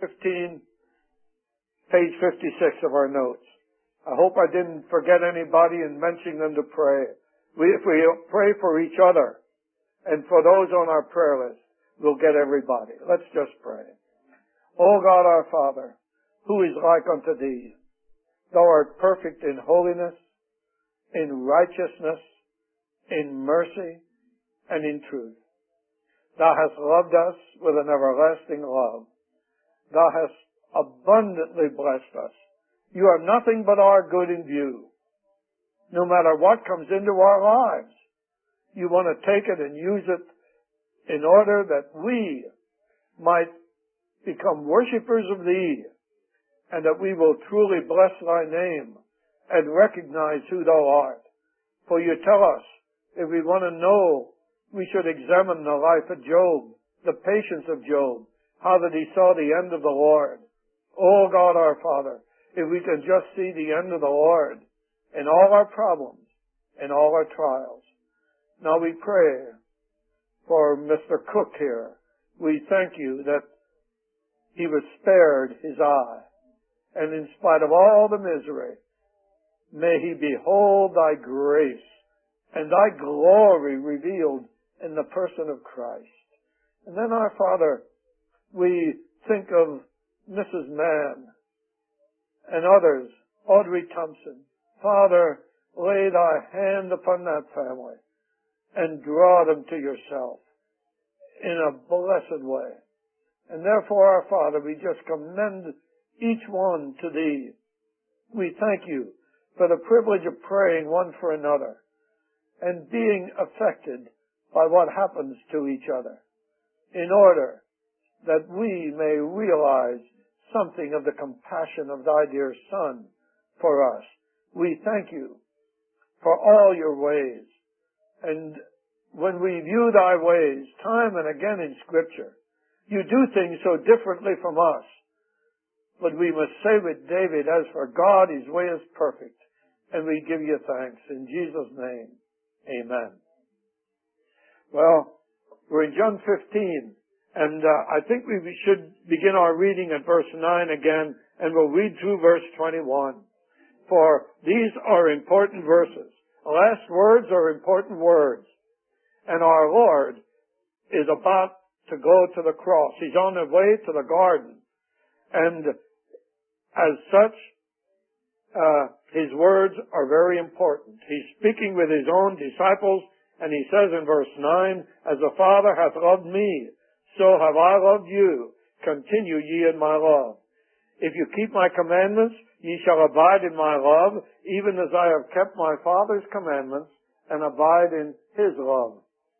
15, page 56 of our notes. I hope I didn't forget anybody in mentioning them to pray. If we pray for each other and for those on our prayer list, we'll get everybody. Let's just pray. O God our Father, who is like unto thee? Thou art perfect in holiness, in righteousness, in mercy, and in truth. Thou hast loved us with an everlasting love. Thou hast abundantly blessed us. You have nothing but our good in view. No matter what comes into our lives, you want to take it and use it in order that we might become worshipers of thee, and that we will truly bless thy name and recognize who thou art. For you tell us, if we want to know, we should examine the life of Job, the patience of Job, how that he saw the end of the Lord. Oh God our Father, if we can just see the end of the Lord in all our problems, in all our trials. Now we pray for Mr. Cook here. We thank you that he was spared his eye. And in spite of all the misery, may he behold thy grace and thy glory revealed in the person of Christ. And then, our Father, we think of Mrs. Mann and others, Audrey Thompson. Father, lay thy hand upon that family and draw them to yourself in a blessed way. And therefore, our Father, we just commend each one to thee. We thank you for the privilege of praying one for another and being affected by what happens to each other, in order that we may realize something of the compassion of thy dear Son for us. We thank you for all your ways. And when we view thy ways time and again in Scripture, you do things so differently from us. But we must say with David, as for God, his way is perfect. And we give you thanks. In Jesus' name, amen. Well, we're in John 15. And I think we should begin our reading at verse 9 again. And we'll read through verse 21. For these are important verses. The last words are important words. And our Lord is about to go to the cross. He's on the way to the garden. And as such, his words are very important. He's speaking with his own disciples, and he says in verse 9, As the Father hath loved me, so have I loved you. Continue ye in my love. If you keep my commandments, ye shall abide in my love, even as I have kept my Father's commandments, and abide in his love.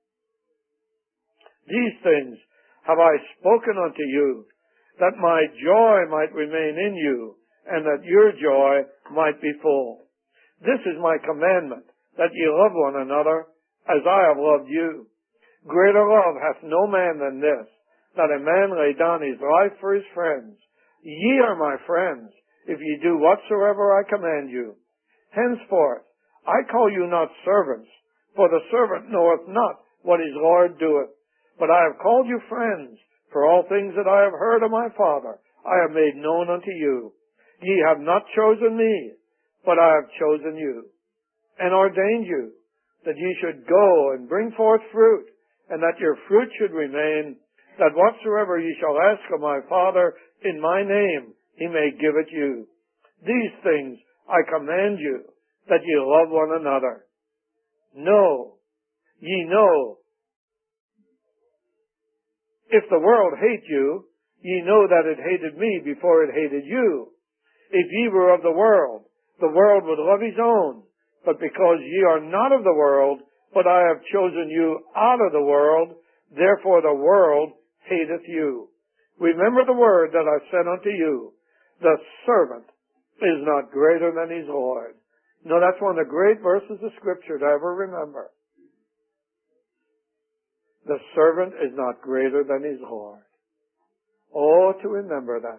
These things have I spoken unto you, that my joy might remain in you, and that your joy might be full. This is my commandment, that ye love one another, as I have loved you. Greater love hath no man than this, that a man lay down his life for his friends. Ye are my friends, if ye do whatsoever I command you. Henceforth, I call you not servants, for the servant knoweth not what his Lord doeth. But I have called you friends, for all things that I have heard of my Father, I have made known unto you. Ye have not chosen me, but I have chosen you, and ordained you, that ye should go and bring forth fruit, and that your fruit should remain, that whatsoever ye shall ask of my Father in my name, he may give it you. These things I command you, that ye love one another. Ye know, if the world hate you, ye know that it hated me before it hated you. If ye were of the world would love his own. But because ye are not of the world, but I have chosen you out of the world, therefore the world hateth you. Remember the word that I said unto you, the servant is not greater than his Lord. No, that's one of the great verses of Scripture to ever remember. The servant is not greater than his Lord. Oh, to remember that.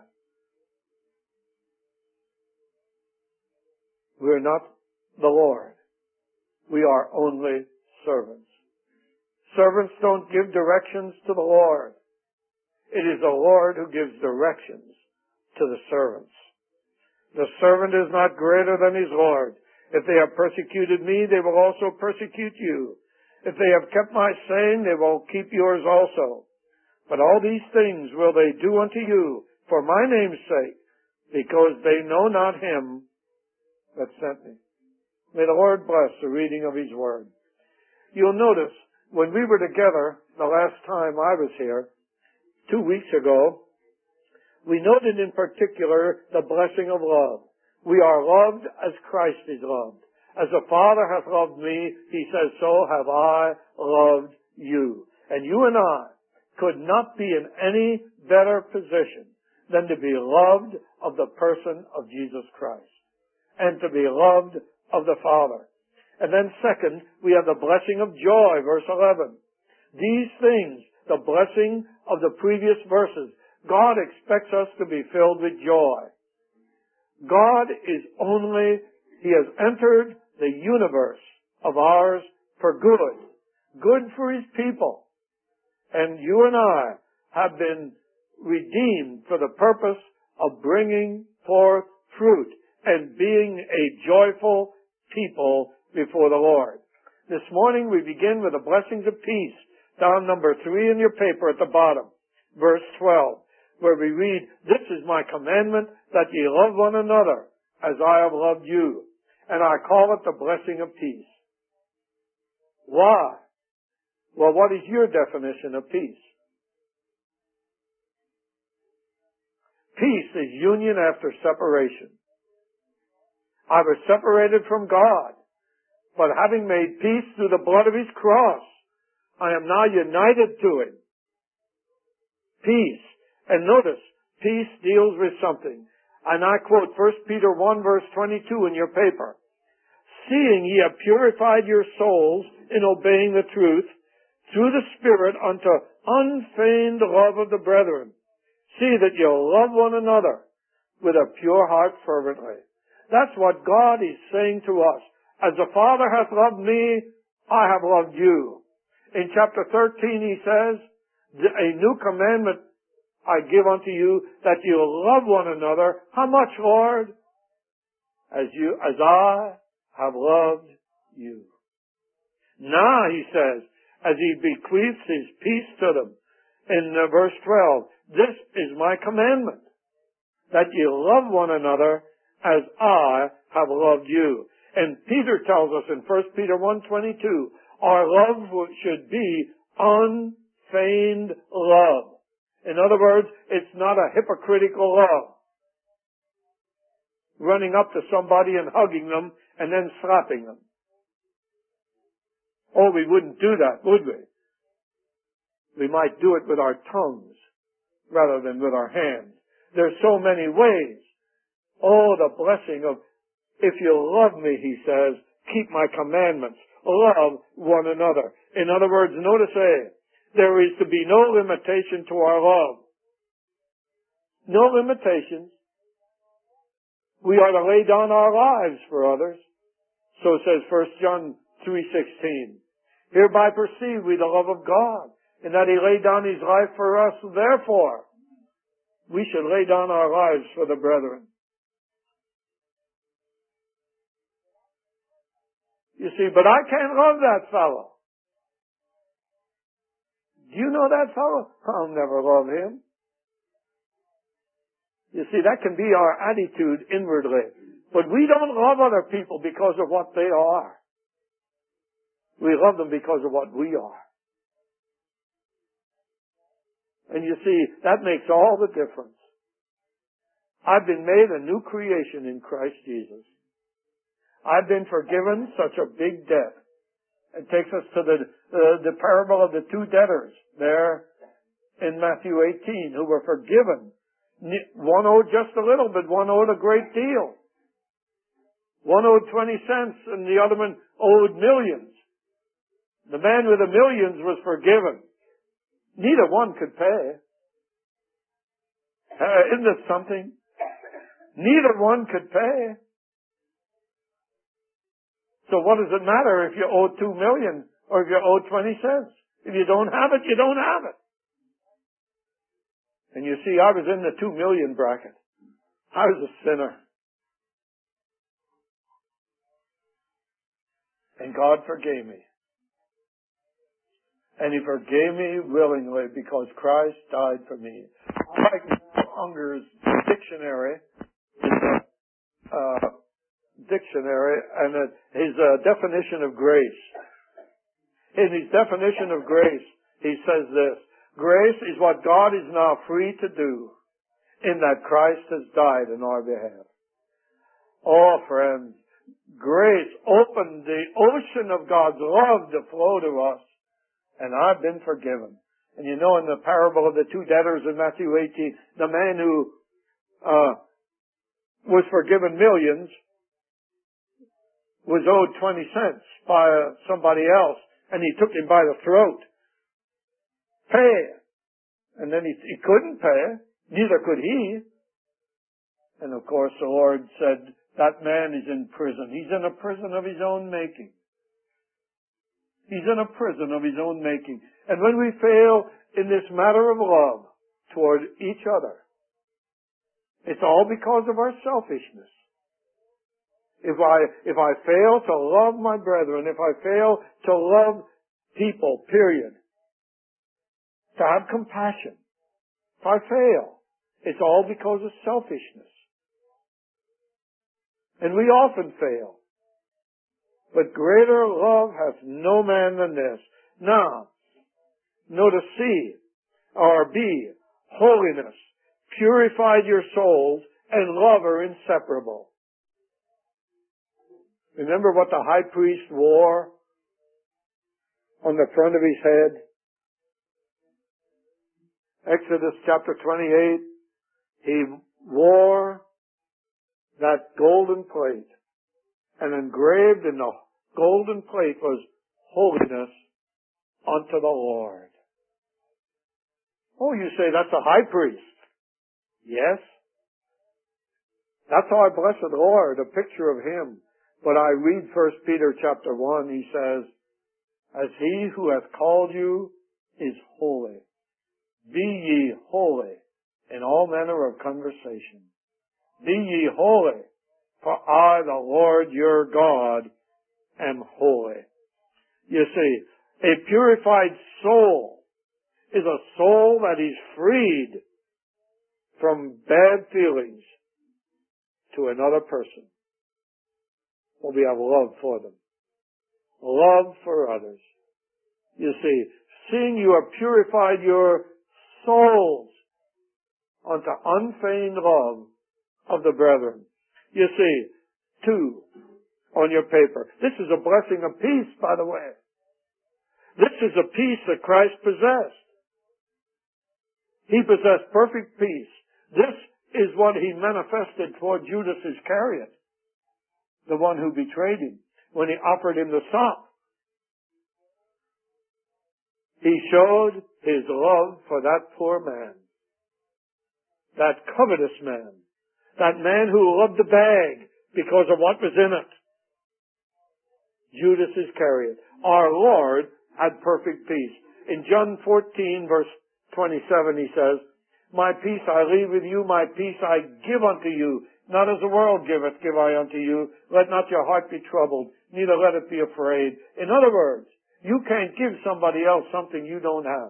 We're not the Lord. We are only servants. Servants don't give directions to the Lord. It is the Lord who gives directions to the servants. The servant is not greater than his Lord. If they have persecuted me, they will also persecute you. If they have kept my saying, they will keep yours also. But all these things will they do unto you for my name's sake, because they know not him that sent me. May the Lord bless the reading of his word. You'll notice when we were together the last time I was here, 2 weeks ago, we noted in particular the blessing of love. We are loved as Christ is loved. As the Father hath loved me, he says, so have I loved you. And you and I could not be in any better position than to be loved of the person of Jesus Christ and to be loved of the Father. And then second, we have the blessing of joy, verse 11. These things, the blessing of the previous verses, God expects us to be filled with joy. God is He has entered the universe of ours for good for His people. And you and I have been redeemed for the purpose of bringing forth fruit and being a joyful people before the Lord. This morning we begin with the blessings of peace, down number 3 in your paper at the bottom, verse 12, where we read, this is my commandment, that ye love one another as I have loved you. And I call it the blessing of peace. Why? Well, what is your definition of peace? Peace is union after separation. I was separated from God, but having made peace through the blood of His cross, I am now united to Him. Peace. And notice, peace deals with something. And I quote 1 Peter 1 verse 22 in your paper. Seeing ye have purified your souls in obeying the truth, through the Spirit unto unfeigned love of the brethren. See that you love one another with a pure heart fervently. That's what God is saying to us. As the Father hath loved me, I have loved you. In chapter 13 He says, a new commandment I give unto you, that you love one another. How much, Lord? As I have loved you. Now, He says, as He bequeaths His peace to them, in verse 12, this is my commandment, that you love one another as I have loved you. And Peter tells us in 1 Peter 1:22, our love should be unfeigned love. In other words, it's not a hypocritical love. Running up to somebody and hugging them and then slapping them. Oh, we wouldn't do that, would we? We might do it with our tongues rather than with our hands. There's so many ways. Oh, the blessing of, if you love me, He says, keep my commandments. Love one another. In other words, notice there is to be no limitation to our love. No limitations. We are to lay down our lives for others. So says 1 John 3:16. Hereby perceive we the love of God, in that He laid down His life for us. Therefore, we should lay down our lives for the brethren. You see, but I can't love that fellow. Do you know that fellow? I'll never love him. You see, that can be our attitude inwardly. But we don't love other people because of what they are. We love them because of what we are. And you see, that makes all the difference. I've been made a new creation in Christ Jesus. I've been forgiven such a big debt. It takes us to the parable of the two debtors there in Matthew 18 who were forgiven. One owed just a little, but one owed a great deal. One owed 20 cents and the other one owed millions. The man with the millions was forgiven. Neither one could pay. Isn't it something? Neither one could pay. So what does it matter if you owe 2 million or if you owe 20 cents? If you don't have it, you don't have it. And you see, I was in the 2 million bracket. I was a sinner. And God forgave me. And He forgave me willingly because Christ died for me. I like Unger's dictionary, and his definition of grace. In his definition of grace, he says this: grace is what God is now free to do in that Christ has died in our behalf. Oh, friends, grace opened the ocean of God's love to flow to us, and I've been forgiven. And you know, in the parable of the two debtors in Matthew 18, the man who was forgiven millions was owed 20 cents by somebody else, and he took him by the throat. Pay. And then he couldn't pay. Neither could he. And of course the Lord said, that man is in prison. He's in a prison of his own making. He's in a prison of his own making. And when we fail in this matter of love toward each other, it's all because of our selfishness. If I fail to love my brethren, if I fail to love people, period, to have compassion, if I fail, it's all because of selfishness. And we often fail. But greater love hath no man than this. Now, notice C, or B, holiness. Purified your souls, and love are inseparable. Remember what the high priest wore on the front of his head? Exodus chapter 28, he wore that golden plate, and engraved in the golden plate was holiness unto the Lord. Oh, you say that's a high priest. Yes. That's our blessed Lord, a picture of Him. But I read 1 Peter chapter 1, he says, as He who hath called you is holy, be ye holy in all manner of conversation. Be ye holy, for I, the Lord your God, am holy. You see, a purified soul is a soul that is freed from bad feelings to another person. Well, we have love for them. Love for others. You see, seeing you have purified your souls unto unfeigned love of the brethren. You see, 2 on your paper. This is a blessing of peace, by the way. This is a peace that Christ possessed. He possessed perfect peace. This is what He manifested toward Judas Iscariot, the one who betrayed Him, when He offered him the sop. He showed His love for that poor man, that covetous man, that man who loved the bag because of what was in it. Judas Iscariot. Our Lord had perfect peace. In John 14 verse 27 He says, my peace I leave with you, my peace I give unto you. Not as the world giveth, give I unto you. Let not your heart be troubled, neither let it be afraid. In other words, you can't give somebody else something you don't have.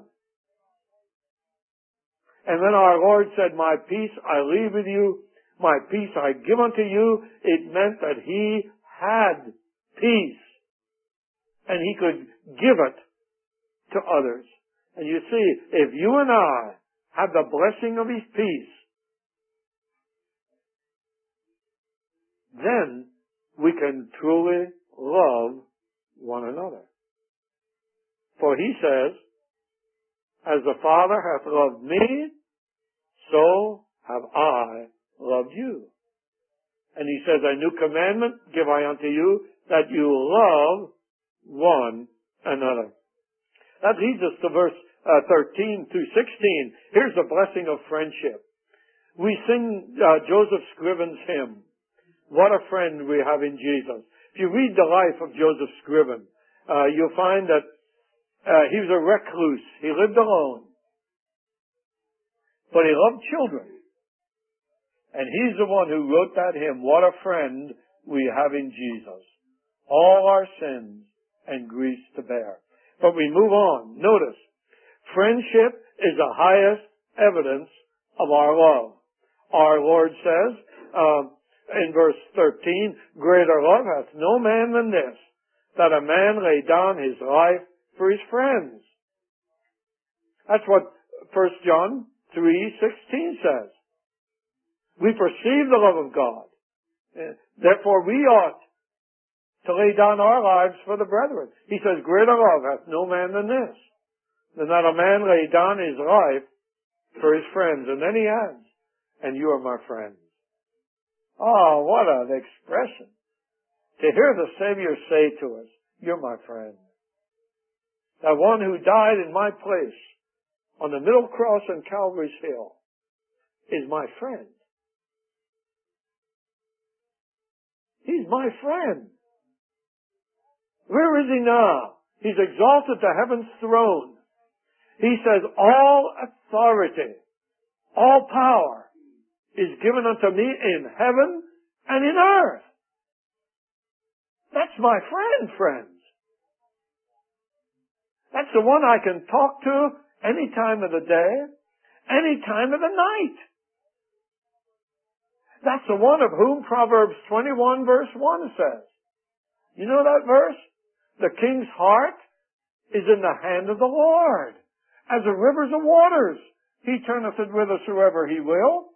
And then our Lord said, my peace I leave with you, my peace I give unto you. It meant that He had peace, and He could give it to others. And you see, if you and I have the blessing of His peace, then we can truly love one another. For He says, as the Father hath loved me, so have I loved you. And He says, a new commandment give I unto you, that you love one another. That leads us to verse 13 through 16. Here's the blessing of friendship. We sing Joseph Scriven's hymn, What a Friend We Have in Jesus. If you read the life of Joseph Scriven, you'll find that he was a recluse. He lived alone. But he loved children. And he's the one who wrote that hymn, "What a Friend We Have in Jesus. All our sins and griefs to bear." But we move on. Notice, friendship is the highest evidence of our love. Our Lord says in verse 13, "Greater love hath no man than this, that a man lay down his life for his friends." That's what 1 John 3:16 says. We perceive the love of God. Therefore we ought to lay down our lives for the brethren. He says, "Greater love hath no man than this, than that a man lay down his life for his friends." And then he adds, "And you are my friends." Oh, what an expression. To hear the Savior say to us, "You're my friend." That one who died in my place on the middle cross on Calvary's Hill is my friend. He's my friend. Where is he now? He's exalted to heaven's throne. He says, "All authority, all power is given unto me in heaven and in earth." That's my friends. That's the one I can talk to any time of the day, any time of the night. That's the one of whom Proverbs 21 verse 1 says. You know that verse? "The king's heart is in the hand of the Lord, as the rivers of waters. He turneth it whithersoever he will."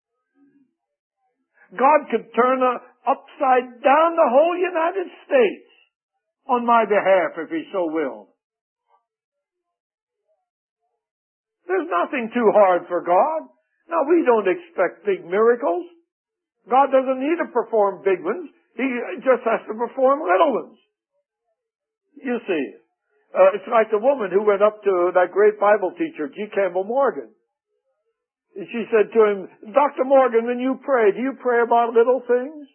God could turn upside down the whole United States on my behalf if he so willed. There's nothing too hard for God. Now, we don't expect big miracles. God doesn't need to perform big ones. He just has to perform little ones. You see, it's like the woman who went up to that great Bible teacher, G. Campbell Morgan. And she said to him, "Dr. Morgan, when you pray, do you pray about little things?"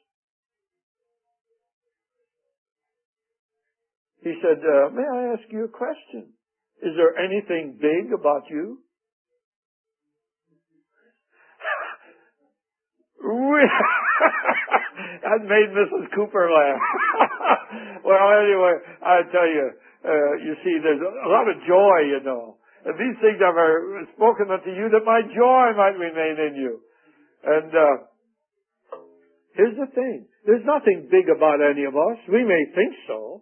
He said, "May I ask you a question? Is there anything big about you?" That made Mrs. Cooper laugh. Well, anyway, I tell you, you see, there's a lot of joy, you know. And these things I've spoken unto you, that my joy might remain in you. And here's the thing. There's nothing big about any of us. We may think so.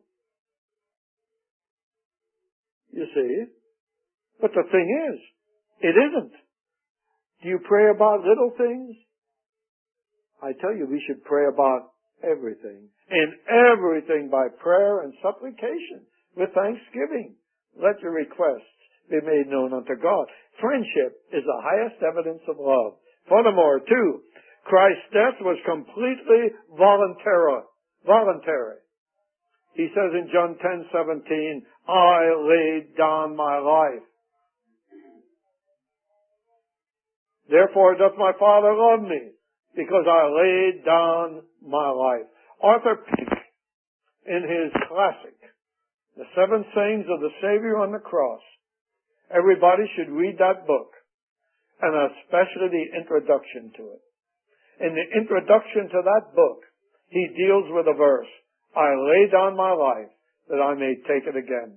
You see. But the thing is, it isn't. Do you pray about little things? I tell you, we should pray about everything. In everything by prayer and supplication with thanksgiving. Let your requests be made known unto God. Friendship is the highest evidence of love. Furthermore, too, Christ's death was completely voluntary. He says in John 10:17, "I laid down my life. Therefore doth my Father love me, because I laid down my life." Arthur Pink, in his classic, The Seven Sayings of the Savior on the Cross, everybody should read that book, and especially the introduction to it. In the introduction to that book, he deals with a verse, "I lay down my life that I may take it again."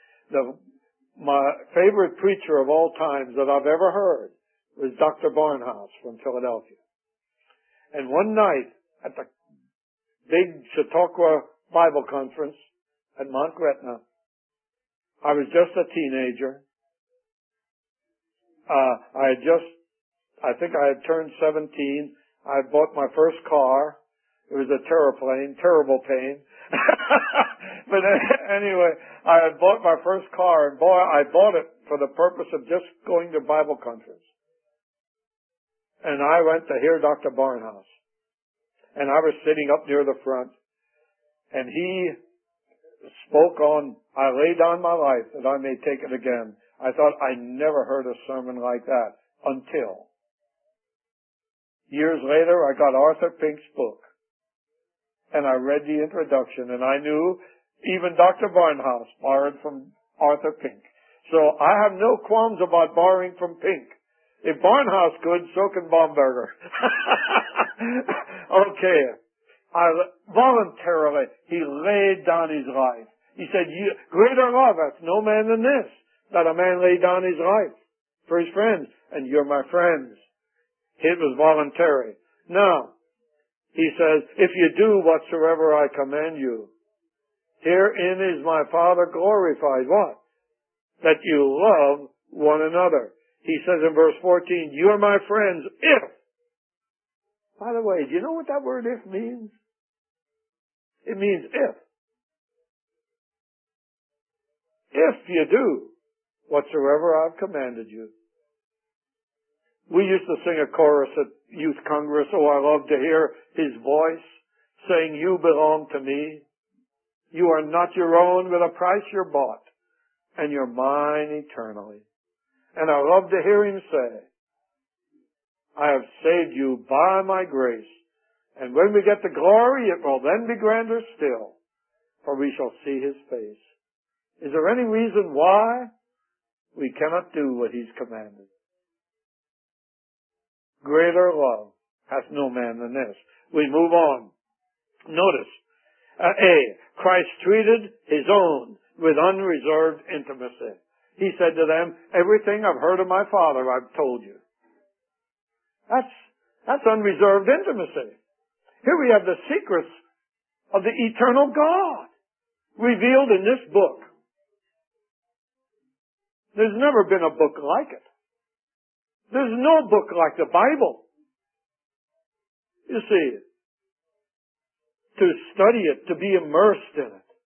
My favorite preacher of all times that I've ever heard was Dr. Barnhouse from Philadelphia. And one night at the big Chautauqua Bible Conference at Mount Gretna, I was just a teenager. I think I had turned 17. I had bought my first car. It was a Terraplane, terrible pain. But anyway, I had bought my first car, and boy, I bought it for the purpose of just going to Bible conference. And I went to hear Dr. Barnhouse. And I was sitting up near the front. And he spoke on, "I lay down my life that I may take it again." I thought I never heard a sermon like that until years later I got Arthur Pink's book. And I read the introduction, and I knew even Dr. Barnhouse borrowed from Arthur Pink. So I have no qualms about borrowing from Pink. If Barnhouse could, so can Baumberger. Okay. Voluntarily, he laid down his life. He said, greater love hath no man than this, that a man lay down his life for his friends. And you're my friends. It was voluntary. Now, he says, if you do whatsoever I command you, herein is my Father glorified. What? That you love one another. He says in verse 14, you're my friends if. By the way, do you know what that word if means? It means if. If you do whatsoever I've commanded you. We used to sing a chorus at Youth Congress. Oh, I love to hear his voice saying, you belong to me. You are not your own, with a price you're bought, and you're mine eternally. And I love to hear him say, I have saved you by my grace. And when we get the glory, it will then be grander still, for we shall see his face. Is there any reason why we cannot do what he's commanded? Greater love hath no man than this. We move on. Notice, A, Christ treated his own with unreserved intimacy. He said to them, everything I've heard of my Father, I've told you. That's unreserved intimacy. Here we have the secrets of the eternal God revealed in this book. There's never been a book like it. There's no book like the Bible. You see, to study it, to be immersed in it.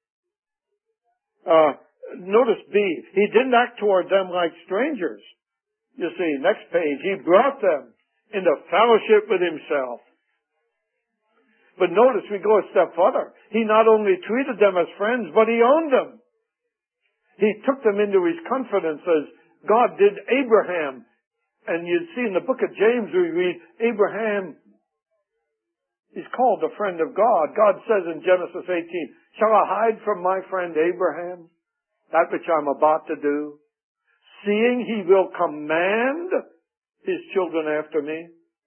Notice B, he didn't act toward them like strangers. You see, next page, he brought them into fellowship with himself. But notice we go a step further. He not only treated them as friends, but he owned them. He took them into his confidence as God did Abraham. And you see in the book of James we read, Abraham is called the friend of God. God says in Genesis 18, shall I hide from my friend Abraham that which I'm about to do, seeing he will command his children after me?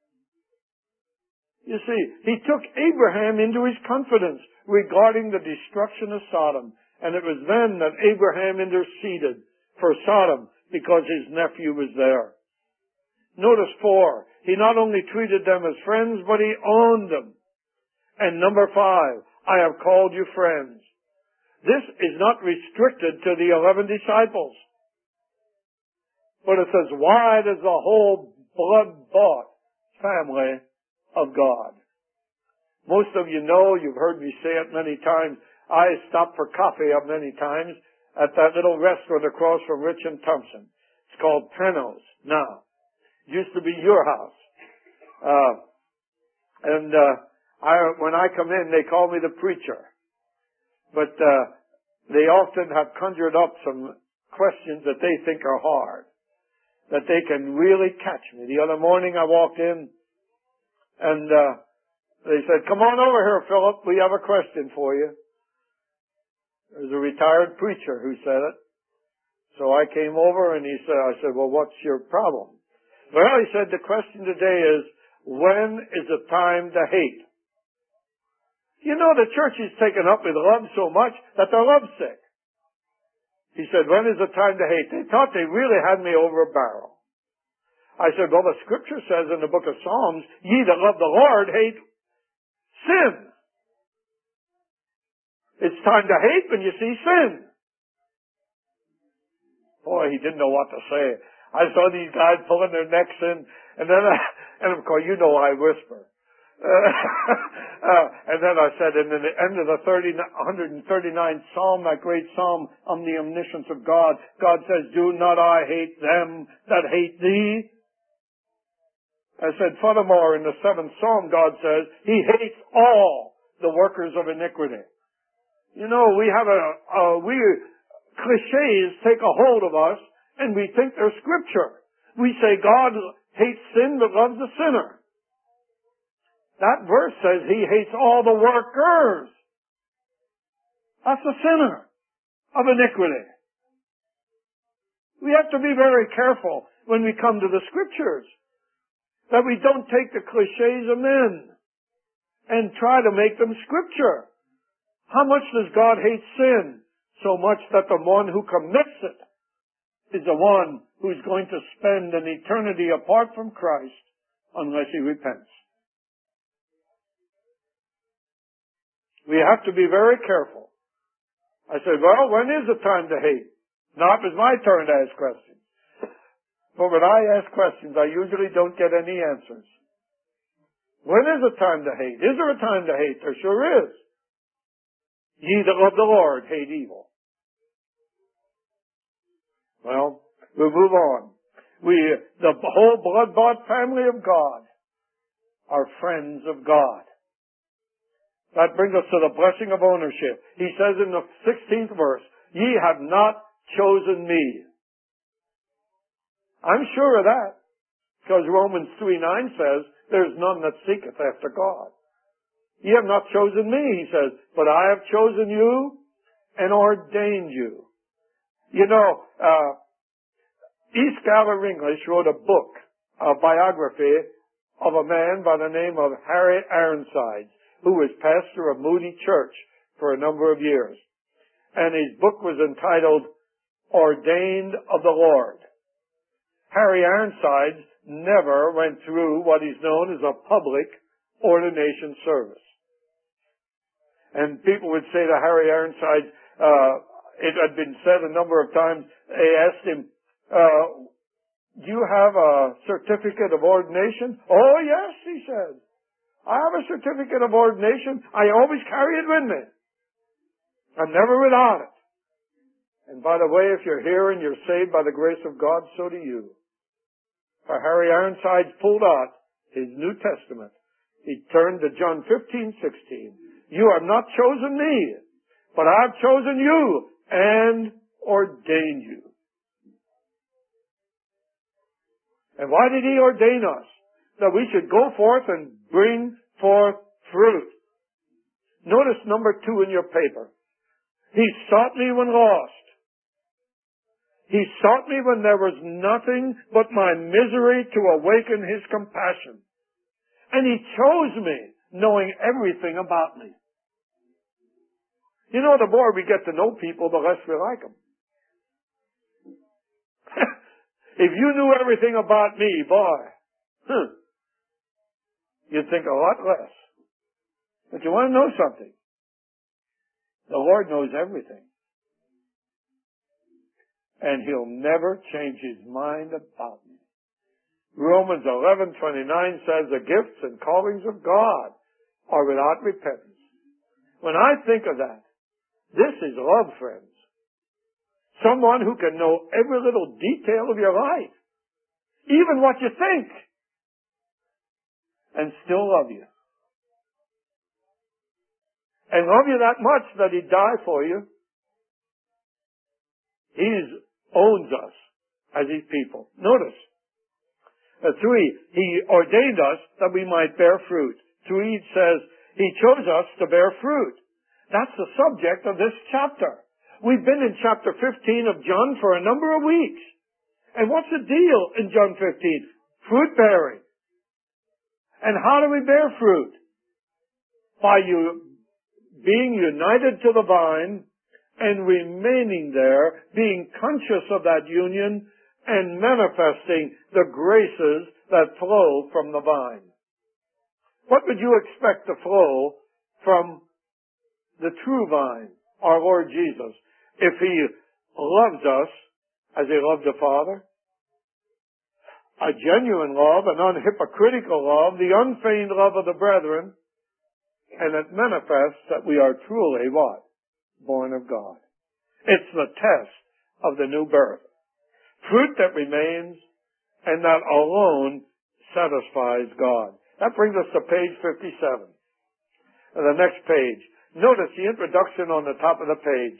You see, he took Abraham into his confidence regarding the destruction of Sodom. And it was then that Abraham interceded for Sodom because his nephew was there. Notice 4, he not only treated them as friends, but he owned them. And number 5, I have called you friends. This is not restricted to the 11 disciples, but it's as wide as the whole blood-bought family of God. Most of you know, you've heard me say it many times, I stopped for coffee many times at that little restaurant across from Rich and Thompson. It's called Penno's now. It used to be your house. When I come in, they call me the preacher. But they often have conjured up some questions that they think are hard, that they can really catch me. The other morning I walked in, and they said, come on over here, Philip. We have a question for you. There's a retired preacher who said it. So I came over and I said, well, what's your problem? Well, he said, the question today is, when is the time to hate? You know, the church is taken up with love so much that they're lovesick. He said, when is the time to hate? They thought they really had me over a barrel. I said, well, the scripture says in the book of Psalms, ye that love the Lord hate sin. It's time to hate when you see sin. Boy, he didn't know what to say. I saw these guys pulling their necks in, and then, and of course, you know I whisper. And then I said, in the end of the 139th Psalm, that great Psalm on the omniscience of God, God says, do not I hate them that hate thee? I said, furthermore, in the 7th Psalm, God says, he hates all the workers of iniquity. You know, we have cliches take a hold of us, and we think they're scripture. We say God hates sin but loves the sinner. That verse says he hates all the workers. That's the sinner of iniquity. We have to be very careful when we come to the Scriptures. That we don't take the cliches of men and try to make them Scripture. How much does God hate sin? So much that the one who commits it is the one who's going to spend an eternity apart from Christ unless he repents. We have to be very careful. I said, well, when is the time to hate? Now it's my turn to ask questions. But when I ask questions, I usually don't get any answers. When is the time to hate? Is there a time to hate? There sure is. Ye that love the Lord hate evil. Well, we'll move on. The whole blood-bought family of God are friends of God. That brings us to the blessing of ownership. He says in the 16th verse, ye have not chosen me. I'm sure of that, because Romans 3:9 says, there's none that seeketh after God. Ye have not chosen me, he says, but I have chosen you and ordained you. You know, E. Schuyler English wrote a book, a biography of a man by the name of Harry Ironsides, who was pastor of Moody Church for a number of years. And his book was entitled, Ordained of the Lord. Harry Ironsides never went through what is known as a public ordination service. And people would say to Harry Ironsides, it had been said a number of times, they asked him, do you have a certificate of ordination? Oh, yes, he said. I have a certificate of ordination. I always carry it with me. I'm never without it. And by the way, if you're here and you're saved by the grace of God, so do you. For Harry Ironsides pulled out his New Testament. He turned to John 15:16. You have not chosen me, but I have chosen you and ordained you. And why did he ordain us? That we should go forth and bring forth fruit. Notice number 2 in your paper. He sought me when lost. He sought me when there was nothing but my misery to awaken his compassion. And he chose me, knowing everything about me. You know, the more we get to know people, the less we like them. If you knew everything about me, boy, you'd think a lot less. But you want to know something? The Lord knows everything. And he'll never change his mind about me. Romans 11:29 says the gifts and callings of God are without repentance. When I think of that, this is love, friends. Someone who can know every little detail of your life, even what you think, and still love you. And love you that much that he'd die for you. He owns us as his people. Notice. 3, he ordained us that we might bear fruit. 3 says, he chose us to bear fruit. That's the subject of this chapter. We've been in chapter 15 of John for a number of weeks. And what's the deal in John 15? Fruit bearing. And how do we bear fruit? By being united to the vine and remaining there, being conscious of that union and manifesting the graces that flow from the vine. What would you expect to flow from the true vine, our Lord Jesus, if he loves us as he loved the Father? A genuine love, an unhypocritical love, the unfeigned love of the brethren, and it manifests that we are truly what? Born of God. It's the test of the new birth. Fruit that remains and that alone satisfies God. That brings us to page 57. The next page. Notice the introduction on the top of the page.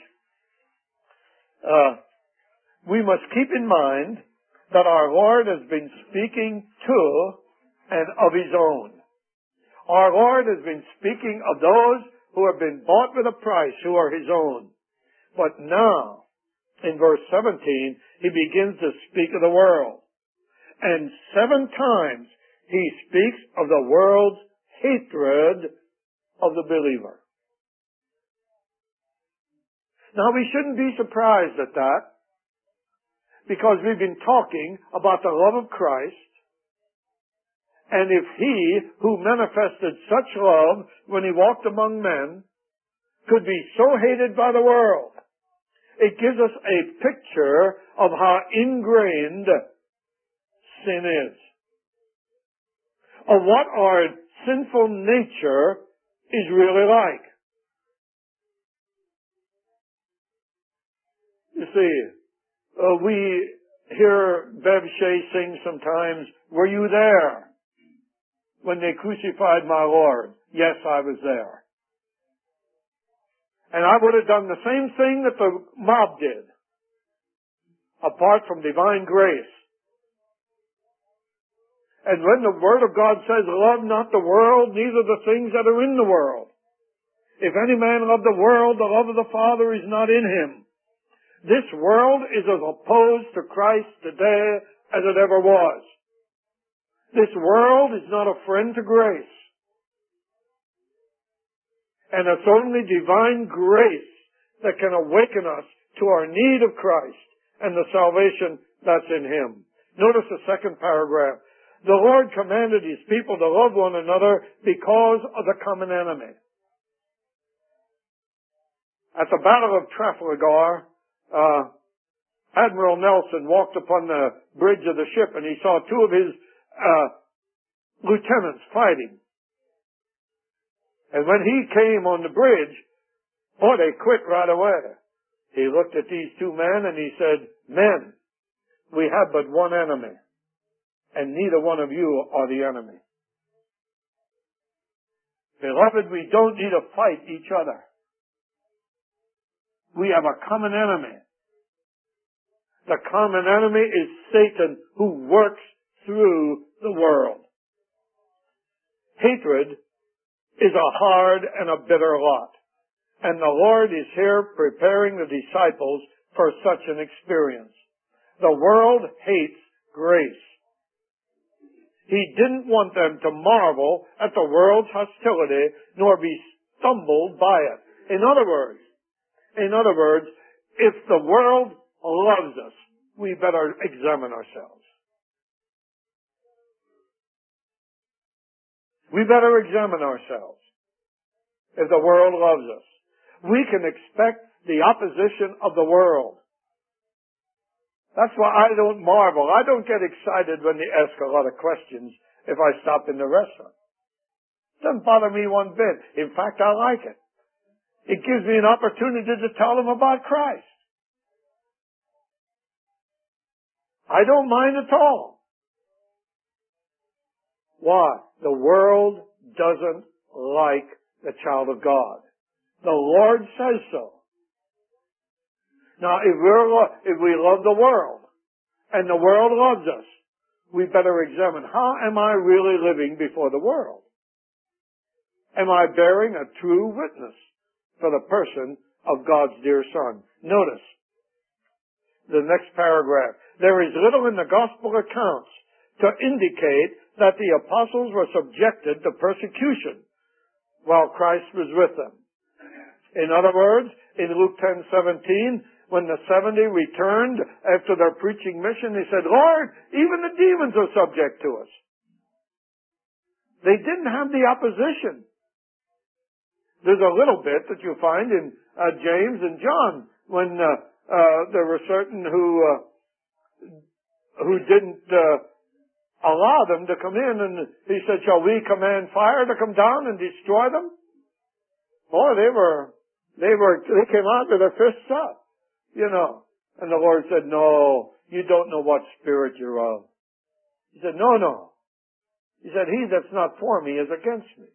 We must keep in mind that our Lord has been speaking to and of his own. Our Lord has been speaking of those who have been bought with a price, who are his own. But now, in verse 17, he begins to speak of the world. And 7 times he speaks of the world's hatred of the believer. Now we shouldn't be surprised at that, because we've been talking about the love of Christ. And if he who manifested such love when he walked among men could be so hated by the world, it gives us a picture of how ingrained sin is, of what our sinful nature is really like. You see, we hear Bev Shea sing sometimes, "Were you there when they crucified my Lord?" Yes, I was there. And I would have done the same thing that the mob did, apart from divine grace. And when the Word of God says, "Love not the world, neither the things that are in the world. If any man love the world, the love of the Father is not in him." This world is as opposed to Christ today as it ever was. This world is not a friend to grace. And it's only divine grace that can awaken us to our need of Christ and the salvation that's in Him. Notice the second paragraph. The Lord commanded His people to love one another because of the common enemy. At the Battle of Trafalgar, Admiral Nelson walked upon the bridge of the ship and he saw 2 of his lieutenants fighting. And when he came on the bridge, they quit right away. He looked at these 2 men and he said, "Men, we have but one enemy, and neither one of you are the enemy." Beloved, we don't need to fight each other. We have a common enemy. The common enemy is Satan, who works through the world. Hatred is a hard and a bitter lot. And the Lord is here preparing the disciples for such an experience. The world hates grace. He didn't want them to marvel at the world's hostility, nor be stumbled by it. In other words, if the world loves us, we better examine ourselves. We better examine ourselves if the world loves us. We can expect the opposition of the world. That's why I don't marvel. I don't get excited when they ask a lot of questions if I stop in the restaurant. It doesn't bother me one bit. In fact, I like it. It gives me an opportunity to tell them about Christ. I don't mind at all. Why? The world doesn't like the child of God. The Lord says so. Now, if we love the world, and the world loves us, we better examine, how am I really living before the world? Am I bearing a true witness for the person of God's dear Son? Notice the next paragraph. There is little in the gospel accounts to indicate that the apostles were subjected to persecution while Christ was with them. In other words, in Luke 10:17, when the 70 returned after their preaching mission, they said, "Lord, even the demons are subject to us." They didn't have the opposition. There's a little bit that you find in James and John when there were certain who didn't allow them to come in, and he said, "Shall we command fire to come down and destroy them?" Boy, they came out with their fists up, And the Lord said, "No, you don't know what spirit you're of." He said, No. He said, "He that's not for me is against me."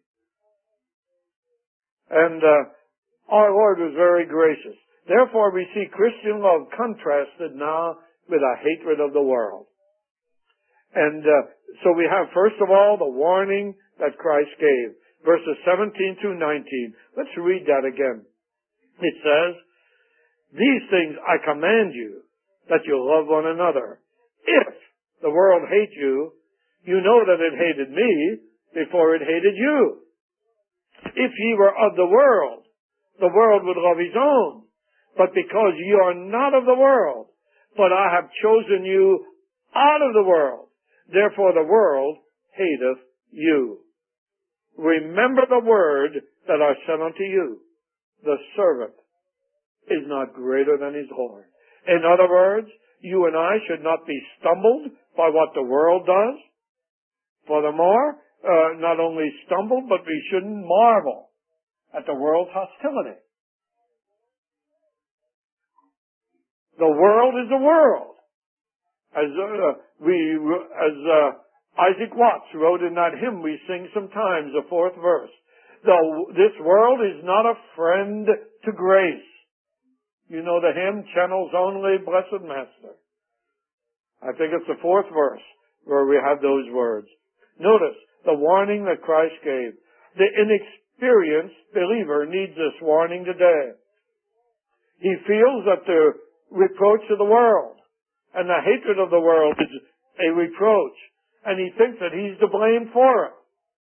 And our Lord was very gracious. Therefore, we see Christian love contrasted now with a hatred of the world. And so we have, first of all, the warning that Christ gave. Verses 17 through 19. Let's read that again. It says, "These things I command you, that you love one another. If the world hate you, you know that it hated me before it hated you. If ye were of the world would love his own. But because ye are not of the world, but I have chosen you out of the world, therefore the world hateth you. Remember the word that I sent unto you. The servant is not greater than his Lord. In other words, you and I should not be stumbled by what the world does. Furthermore, not only stumbled, but we shouldn't marvel at the world's hostility. The world is the world. As Isaac Watts wrote in that hymn we sing sometimes, the 4th verse. This world is not a friend to grace. You know the hymn, Channels Only, Blessed Master. I think it's the 4th verse where we have those words. Notice the warning that Christ gave. The inexperienced believer needs this warning today. He feels that the reproach of the world and the hatred of the world is a reproach, and he thinks that he's to blame for it.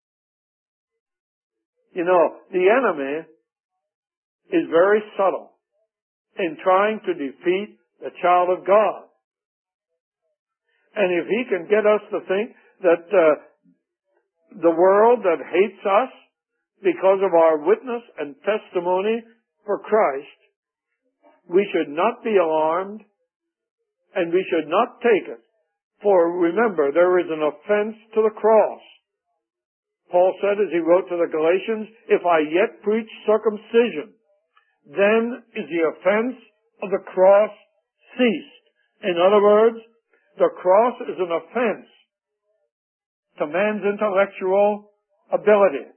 You know, the enemy is very subtle in trying to defeat the child of God. And if he can get us to think that the world that hates us because of our witness and testimony for Christ, we should not be alarmed, and we should not take it. For remember, there is an offense to the cross. Paul said as he wrote to the Galatians, if I yet preach circumcision, then is the offense of the cross ceased. In other words, the cross is an offense to man's intellectual ability.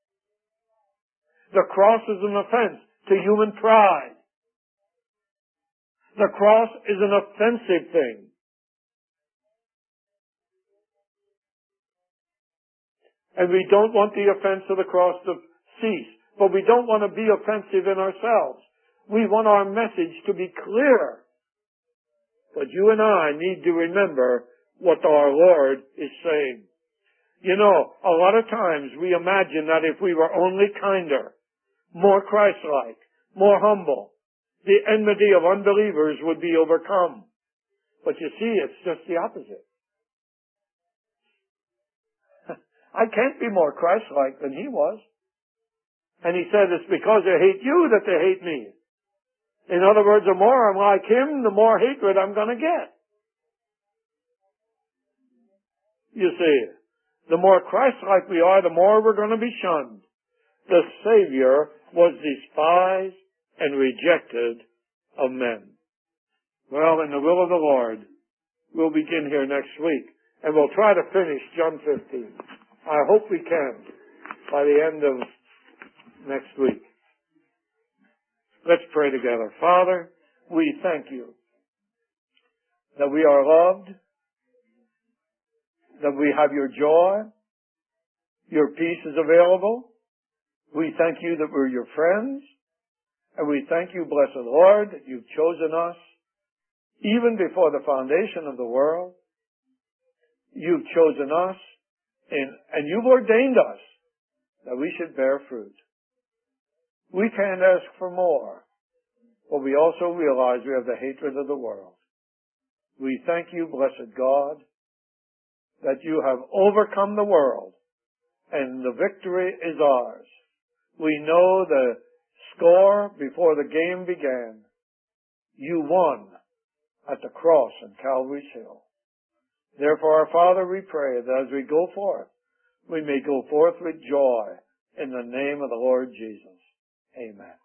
The cross is an offense to human pride. The cross is an offensive thing. And we don't want the offense of the cross to cease. But we don't want to be offensive in ourselves. We want our message to be clear. But you and I need to remember what our Lord is saying. You know, a lot of times we imagine that if we were only kinder, more Christ-like, more humble, the enmity of unbelievers would be overcome. But you see, it's just the opposite. I can't be more Christ-like than he was. And he said, it's because they hate you that they hate me. In other words, the more I'm like him, the more hatred I'm going to get. You see, the more Christ-like we are, the more we're going to be shunned. The Savior was despised and rejected of men. Well, in the will of the Lord, we'll begin here next week, and we'll try to finish John 15. I hope we can by the end of next week. Let's pray together. Father, we thank you that we are loved, that we have your joy, your peace is available. We thank you that we're your friends, and we thank you, blessed Lord, that you've chosen us even before the foundation of the world. You've chosen us, and you've ordained us that we should bear fruit. We can't ask for more, but we also realize we have the hatred of the world. We thank you, blessed God, that you have overcome the world, and the victory is ours. We know the score before the game began. You won at the cross on Calvary's Hill. Therefore, our Father, we pray that as we go forth, we may go forth with joy in the name of the Lord Jesus. Amen.